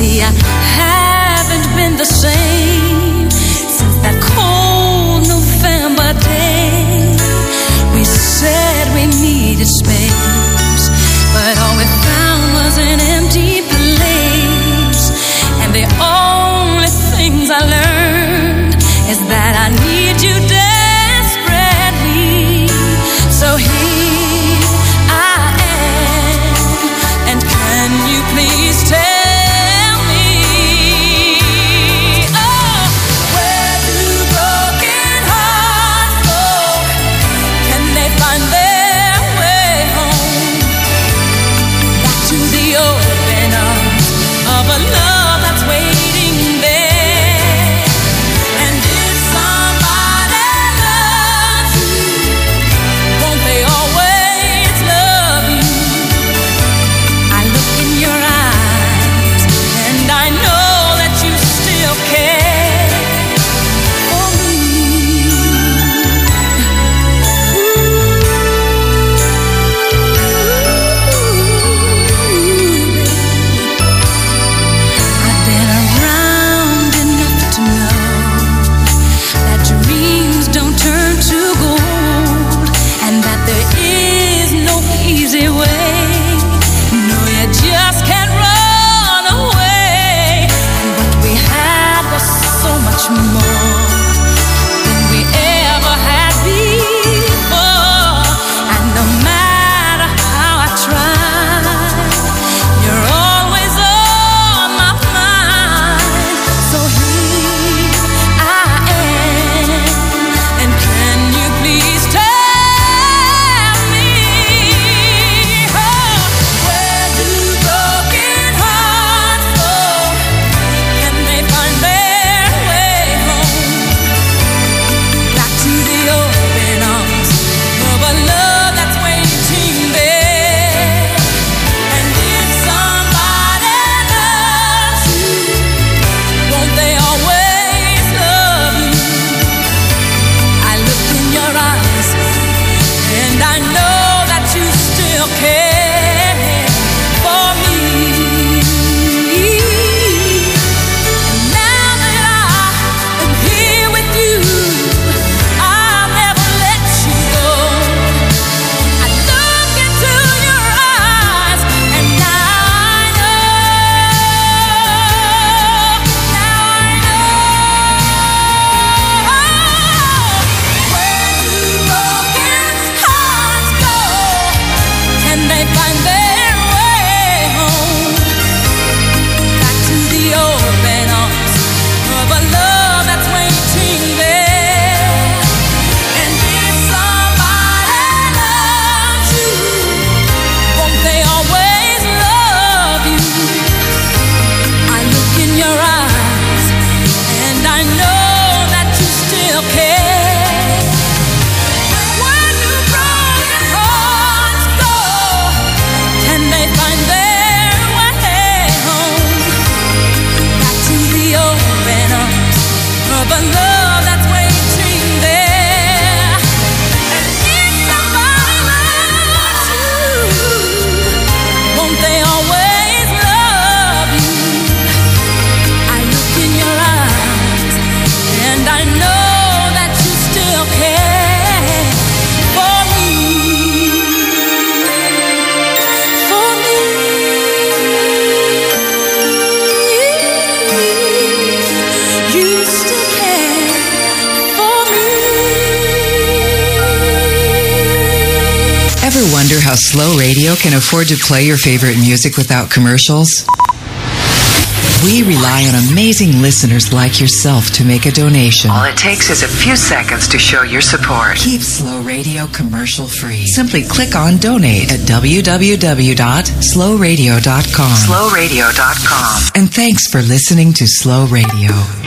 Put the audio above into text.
see, I haven't been the same since that cold November day. We said we needed space, but all we found was an empty place. And the only things I learned is that I need you desperately. So here I am, and can you please tell me, oh, where do broken hearts go? Can they find their way home? Back to the open arms of a love that's waiting there. And if somebody loves you, won't they always love you? I look in your eyes, and I know that you still care for me. I've been around enough to know that dreams don't turn to gold, and that there is no easy way. No, you just can't run away. And what we had was so much more than we ever had before. And no matter how I try, you're always on my mind. So here I am, and can you please tell me, oh, where do broken hearts go? Can they find their way home? Back to the open arms of a love that's waiting there. And if somebody loves you, won't they always love you? I look in your eyes, and I know that you still care for me. And now that I am here with you, I'll never let you go. I look into your eyes, and now I know. Where do broken hearts go? Can they find their way home? Back to the open arms of a love that's waiting there. And if somebody loves you, won't they always love you? I look in your eyes, and I know that you still care. Where do broken hearts go? Can they find their way home? Back to the open arms of a love that's waiting there. And if somebody loves you, won't they always love you? I look in your eyes, and I know that you still care for me. For me. You still care for me. Ever wonder how Slow Radio can afford to play your favorite music without commercials? We rely on amazing listeners like yourself to make a donation. All it takes is a few seconds to show your support. Keep Slow Radio commercial free. Simply click on donate at www.slowradio.com. Slowradio.com. And thanks for listening to Slow Radio.